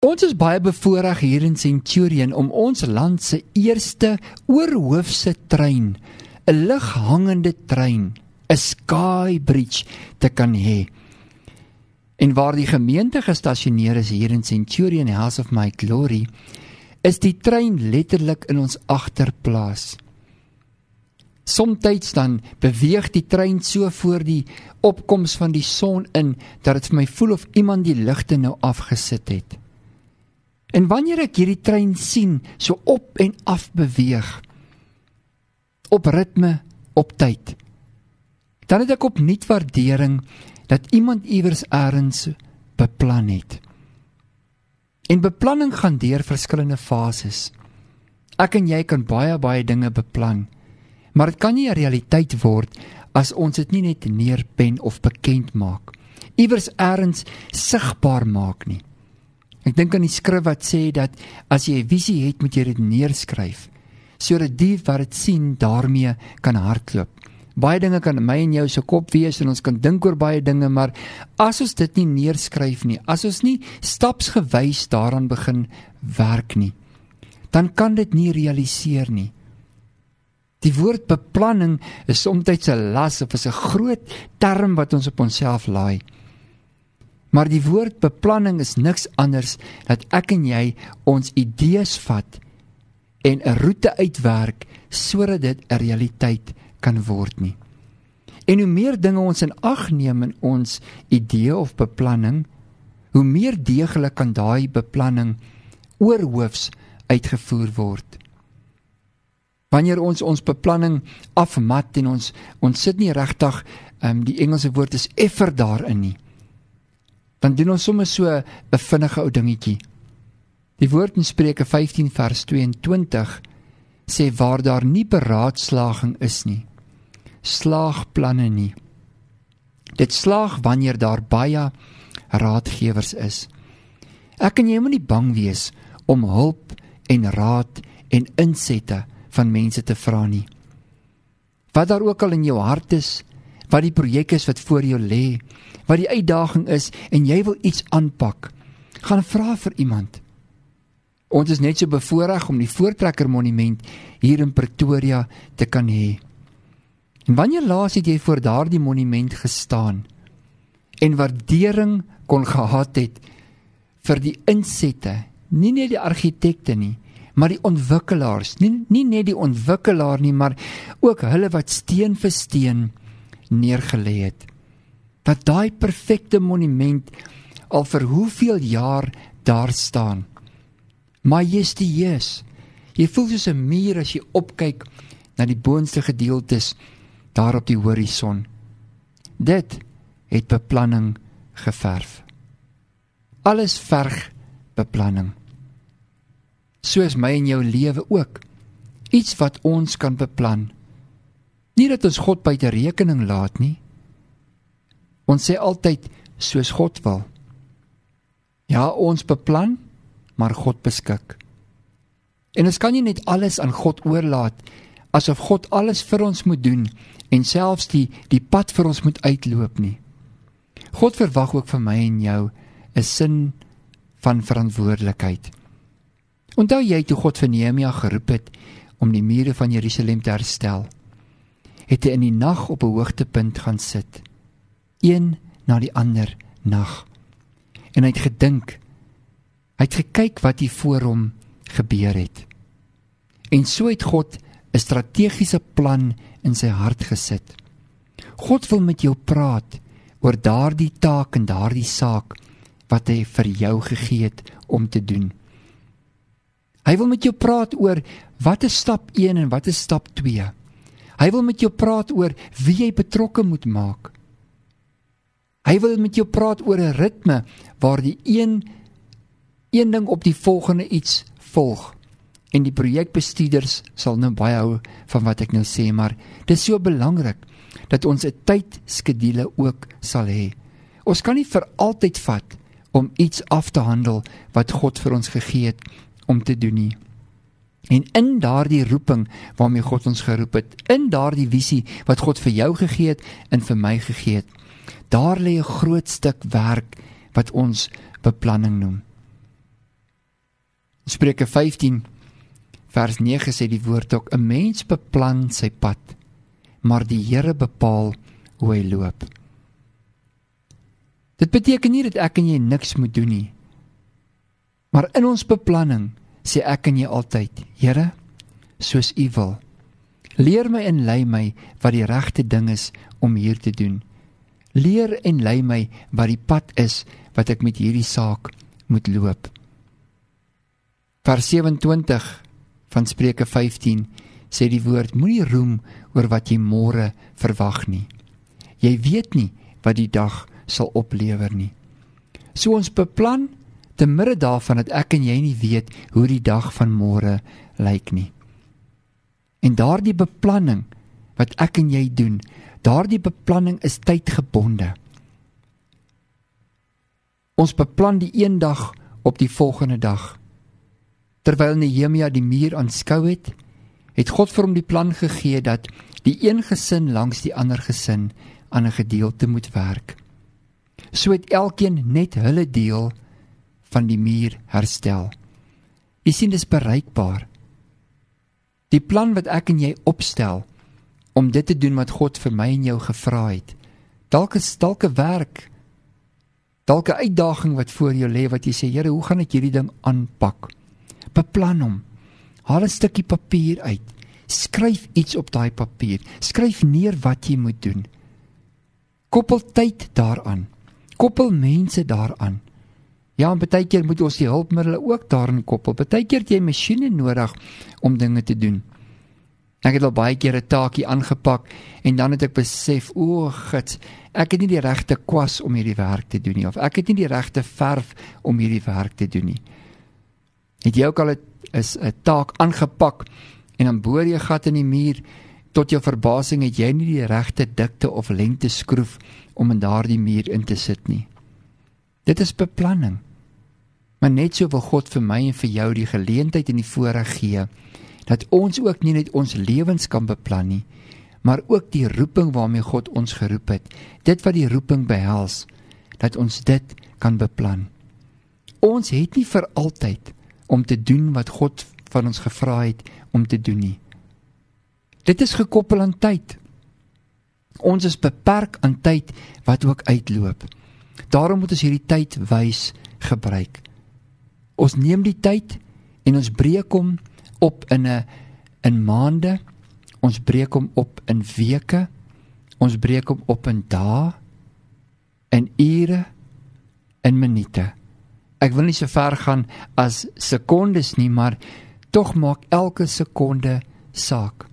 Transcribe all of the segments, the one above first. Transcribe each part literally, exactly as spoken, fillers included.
Ons is baie bevoorreg hier in Centurion om ons land se eerste oorhoofse trein, 'n lighangende trein, 'n sky bridge te kan hê. En waar die gemeente gestasioneer is hier in Centurion House of My Glory, is die trein letterlik in ons agterplaas. Somtyds dan beweeg die trein so voor die opkoms van die son in, dat het vir my voel of iemand die ligte nou afgesit het. En wanneer ek hierdie trein sien, so op en af beweeg, op ritme, op tyd, dan het ek opnuut waardering dat iemand iewers elders beplan het. En beplanning gaan deur verskillende fases. Ek en jy kan baie, baie dinge beplan, maar dit kan nie 'n realiteit word as ons dit nie net neerpen of bekend maak, iewers elders sigbaar maak nie. Ek dink aan die skrif wat sê dat as jy 'n visie het, moet jy dit neerskryf, sodat die wat dit sien daarmee kan hardloop. Baie dinge kan in my en jou se kop wees en ons kan dink oor baie dinge, maar as ons dit nie neerskryf nie, as ons nie stapsgewys daaraan begin werk nie, dan kan dit nie realiseer nie. Die woord beplanning is soms 'n las of is 'n groot term wat ons op onsself laai. Maar die woord beplanning is niks anders dat ek en jy ons idees vat en 'n roete uitwerk sodat dit 'n realiteit kan word nie. En hoe meer dinge ons in ag neem in ons idee of beplanning, hoe meer deeglik kan daai beplanning oorhoofs uitgevoer word. Wanneer ons ons beplanning afmat en ons ons sit nie regtig, um, die Engelse woord is effort daarin nie, dan doen ons sommer so 'n vinnige ou dingetjie. Die woord in Spreuke vyftien vers tweeëntwintig sê waar daar nie beraadslaging is nie, slaag planne nie. Dit slaag wanneer daar baie raadgewers is. Ek en jy moet nie bang wees om hulp en raad en insette van mense te vra nie. Wat daar ook al in jou hart is, wat die projek is wat voor jou lê, wat die uitdaging is en jy wil iets aanpak, gaan vra vir iemand. Ons is net so bevoorreg om die Voortrekker Monument hier in Pretoria te kan hê. En wanneer laas het jy voor daardie monument gestaan en waardering kon gehad het vir die insette, nie net die argitekte nie, maar die ontwikkelaars, nie, nie net die ontwikkelaar nie, maar ook hulle wat steen vir steen neergelê het. Dat daai perfekte monument al vir hoeveel jaar daar staan. Majestueus. Jy voel soos 'n muur as jy opkyk na die boonste gedeeltes daar op die horison. Dit het beplanning geverf. Alles verg beplanning. So is my en jou lewe ook. Iets wat ons kan beplan. Nie dat ons God buite rekening laat nie. Ons sê altyd, soos God wil. Ja, ons beplan, maar God beskik. En ons kan nie net alles aan God oorlaat, asof God alles vir ons moet doen, en selfs die, die pad vir ons moet uitloop nie. God verwag ook van my en jou 'n sin van verantwoordelikheid. Onthou jy toe God vir Nehemia geroep het om die mure van Jerusalem te herstel, het hy in die nag op 'n hoogtepunt gaan sit, een na die ander nag, en hy het gedink, hy het gekyk wat hier voor hom gebeur het, en so het God 'n strategiese plan in sy hart gesit. God wil met jou praat oor daardie taak en daardie saak wat hy vir jou gegee het om te doen. Hy wil met jou praat oor wat is stap een en wat is stap twee. Hy wil met jou praat oor wie jy betrokke moet maak. Hy wil met jou praat oor 'n ritme waar die een, een ding op die volgende iets volg. En die projekbestuurders sal nou baie hou van wat ek nou sê, maar dit is so belangrik dat ons 'n tydskedule ook sal hê. Ons kan nie vir altyd vat om iets af te handel wat God vir ons gegee het om te doen nie. En in daardie roeping waarmee God ons geroep het, in daardie visie wat God vir jou gegee het en vir my gegee het, daar lê 'n groot stuk werk wat ons beplanning noem. Spreuke vyftien vers nege sê die woord ook, 'n mens beplan sy pad, maar die Here bepaal hoe hy loop. Dit beteken nie dat ek en jy niks moet doen nie, maar in ons beplanning sê ek en jy altyd, Here, soos U wil. Leer my en lei my wat die regte ding is om hier te doen. Leer en lei my wat die pad is wat ek met hierdie saak moet loop. Vers sewenentwintig van Spreuke vyftien sê die woord, moenie roem oor wat jy môre verwag nie. Jy weet nie wat die dag sal oplewer nie. So ons beplan te midde daarvan dat ek en jy nie weet hoe die dag van môre lyk nie. En daardie beplanning wat ek en jy doen, daardie beplanning is tydgebonde. Ons beplan die een dag op die volgende dag. Terwyl Nehemia die muur aanskou het, het God vir hom die plan gegee dat die een gesin langs die ander gesin aan 'n gedeelte moet werk. So het elkeen net hulle deel van die muur herstel. Jy sien, dis bereikbaar. Die plan wat ek en jy opstel om dit te doen wat God vir my en jou gevra het, dalk is dalk 'n werk, dalk 'n uitdaging wat voor jou lê, wat jy sê, Here, hoe gaan ek hierdie ding aanpak? Beplan hom. Haal 'n stukkie papier uit. Skryf iets op daai papier. Skryf neer wat jy moet doen. Koppel tyd daaraan. Koppel mense daaraan. Ja, en baie keer moet ons die hulpmiddele ook daarin koppel. Baie keer het jy masjiene nodig om dinge te doen. Ek het al baie keer 'n taakie aangepak en dan het ek besef, o, gits, ek het nie die regte kwas om hierdie werk te doen nie, of ek het nie die regte verf om hierdie werk te doen nie. Het jy ook al 'n 'n taak aangepak en dan boor jy 'n gat in die muur, tot jou verbasing het jy nie die regte dikte of lengte skroef om in daardie muur in te sit nie. Dit is beplanning. Maar net so wil God vir my en vir jou die geleentheid en die voorreg gee, dat ons ook nie net ons lewens kan beplan nie, maar ook die roeping waarmee God ons geroep het, dit wat die roeping behels, dat ons dit kan beplan. Ons het nie vir altyd om te doen wat God van ons gevra het om te doen nie. Dit is gekoppel aan tyd. Ons is beperk aan tyd wat ook uitloop. Daarom moet ons hierdie tyd wys gebruik. Ons neem die tyd en ons breek hom op in 'n in maande, ons breek hom op in weke, ons breek hom op in dae, in ure, in minute. Ek wil nie so ver gaan as sekondes nie, maar tog maak elke sekonde saak.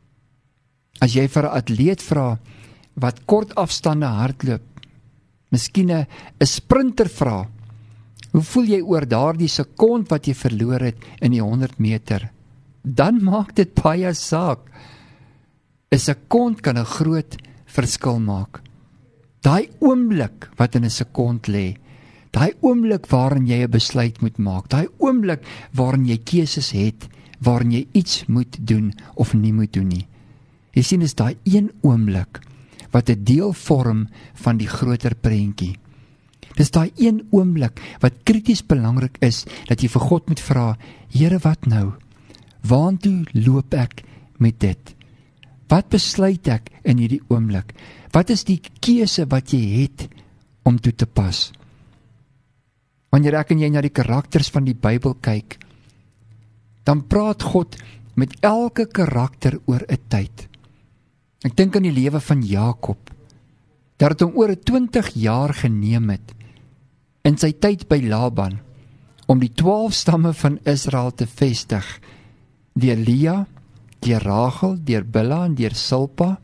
As jy vir 'n atleet vra wat kort afstande hardloop, miskien 'n sprinter vra, hoe voel jy oor daardie sekond wat jy verloor het in die honderd meter? Dan maak dit baie saak. 'n Sekond kan 'n groot verskil maak. Daai oomblik wat in 'n sekond lê, daai oomblik waarin jy 'n besluit moet maak, daai oomblik waarin jy keuses het, waarin jy iets moet doen of nie moet doen nie. Jy sien, is daai een oomblik wat 'n deel vorm van die groter prentjie. Dis daai een oomblik wat krities belangrik is, dat jy vir God moet vra, Here, wat nou? Waantoe loop ek met dit? Wat besluit ek in hierdie oomblik? Wat is die keuse wat jy het om toe te pas? Wanneer ek en jy na die karakters van die Bybel kyk, dan praat God met elke karakter oor 'n tyd. Ek dink aan die lewe van Jakob, dat het hom oor twintig jaar geneem het, in sy tyd by Laban, om die twaalf stamme van Israel te vestig, deur Lea, deur Rachel, deur Bilha en deur Silpa,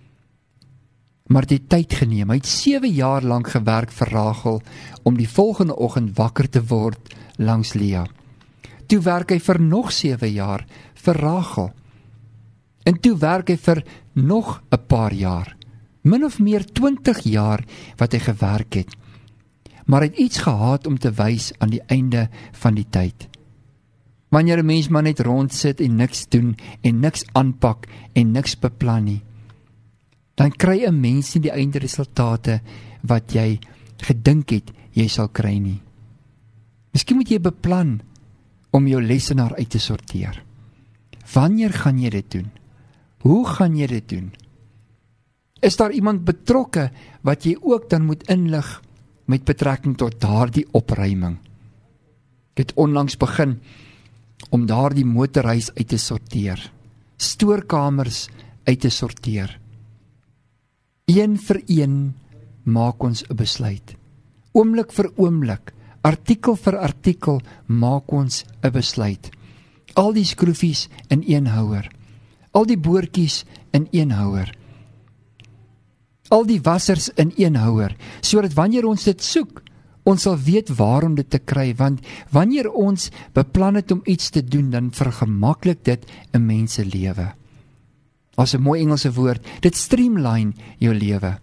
maar die tyd geneem. Hy het sewe jaar lank gewerk vir Rachel, om die volgende oggend wakker te word langs Lea. Toe werk hy vir nog sewe jaar vir Rachel, en toe werk hy vir nog 'n paar jaar, min of meer twintig jaar wat hy gewerk het, maar hy het iets gehad om te wys aan die einde van die tyd. Wanneer 'n mens maar net rond sit en niks doen, en niks aanpak, en niks beplan nie, dan kry 'n mens nie die eindresultate wat jy gedink het jy sal kry nie. Miskien moet jy beplan om jou lesenaar uit te sorteer. Wanneer gaan jy dit doen? Hoe gaan jy dit doen? Is daar iemand betrokke wat jy ook dan moet inlig met betrekking tot daardie opruiming? Ek het onlangs begin om daardie motorhuis uit te sorteer, stoorkamers uit te sorteer. Een vir een maak ons 'n besluit. Oomblik vir oomblik, artikel vir artikel maak ons 'n besluit. Al die skroefies in een houer, al die boortjies in een houer, al die wassers in een houer, sodat wanneer ons dit soek, ons sal weet waar om dit te kry, want wanneer ons beplan het om iets te doen, dan vergemaklik dit 'n mens se lewe. As 'n mooi Engelse woord, dit streamline jou lewe.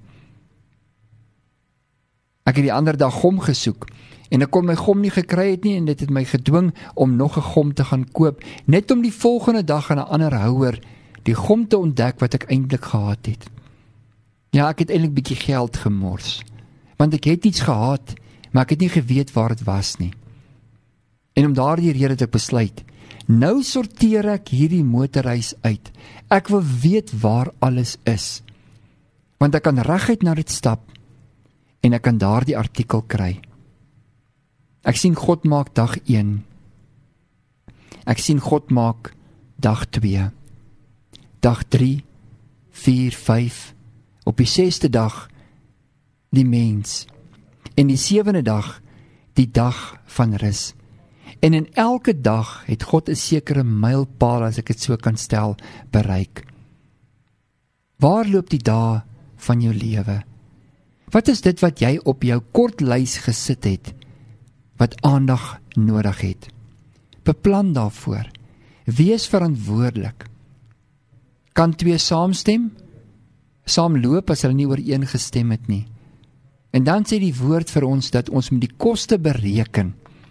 Ek het die ander dag gom gesoek, en ek kon my gom nie gekry het nie, en dit het my gedwing om nog 'n gom te gaan koop, net om die volgende dag aan 'n ander houer die gom te ontdek wat ek eintlik gehad het. Ja, ek het eintlik bietjie geld gemors, want ek het iets gehad, maar ek het nie geweet waar dit was nie. En om daardie rede het ek besluit, nou sorteer ek hierdie motorhuis uit. Ek wil weet waar alles is, want ek kan reguit na dit stap, en ek kan daardie artikel kry. Ek sien God maak dag een. Ek sien God maak dag twee. Dag drie, vier, vyf. Op die sesde dag die mens. En die sewende dag die dag van rus. En in elke dag het God 'n sekere mylpaal, as ek dit so kan stel, bereik. Waar loop die dae van jou lewe? Wat is dit wat jy op jou kortlys gesit het, wat aandag nodig het? Beplan daarvoor. Wees verantwoordelik. Kan twee saamstem? Saamloop as hulle nie ooreengestem het nie. En dan sê die woord vir ons dat ons moet die koste bereken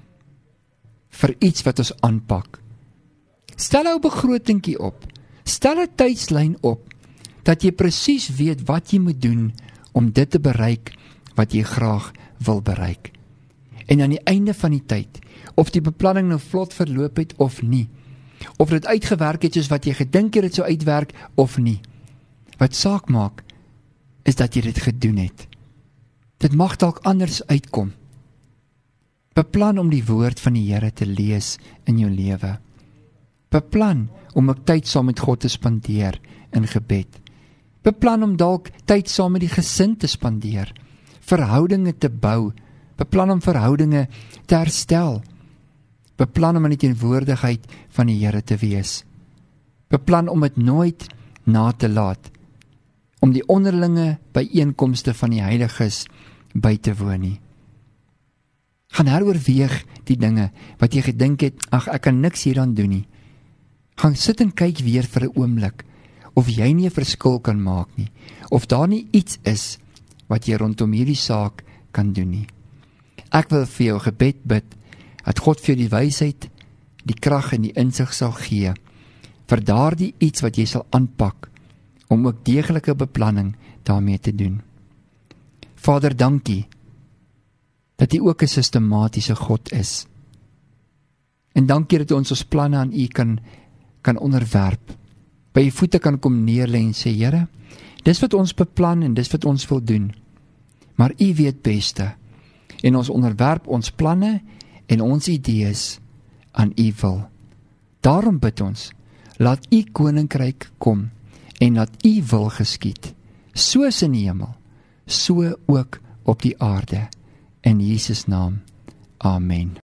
vir iets wat ons aanpak. Stel 'n begrotingkie op. Stel 'n tydslyn op, dat jy presies weet wat jy moet doen om dit te bereik wat jy graag wil bereik. En aan die einde van die tyd, of die beplanning nou vlot verloop het of nie, of dit uitgewerk het soos wat jy gedink het dit sou uitwerk of nie, wat saak maak, is dat jy dit gedoen het. Dit mag dalk anders uitkom. Beplan om die woord van die Here te lees in jou lewe. Beplan om ook tyd saam met God te spandeer in gebed. Beplan om dalk tyd saam met die gesin te spandeer, verhoudinge te bou, beplan om verhoudinge te herstel, beplan om in die teenwoordigheid van die Here te wees. Beplan om dit nooit na te laat, om die onderlinge byeenkomste van die heiliges by te woon nie. Gaan heroorweeg die dinge wat jy gedink het, ag ek kan niks hieraan doen nie. Gaan sit en kyk weer vir 'n oomblik, of jy nie 'n verskil kan maak nie, of daar nie iets is wat jy rondom hierdie saak kan doen nie. Ek wil vir jou gebed bid, dat God vir jou die wysheid, die krag en die insig sal gee, vir daardie iets wat jy sal aanpak, om ook deeglike beplanning daarmee te doen. Vader, dankie, dat U ook 'n sistematiese God is. En dankie dat ons ons planne aan U kan, kan onderwerp, by U voete kan kom neerlê en sê, Here, dis wat ons beplan en dis wat ons wil doen, maar U weet beste, en ons onderwerp ons planne en ons idees aan U wil. Daarom bid ons, laat U koninkryk kom, en laat U wil geskied, soos in die hemel, so ook op die aarde. In Jesus naam, amen.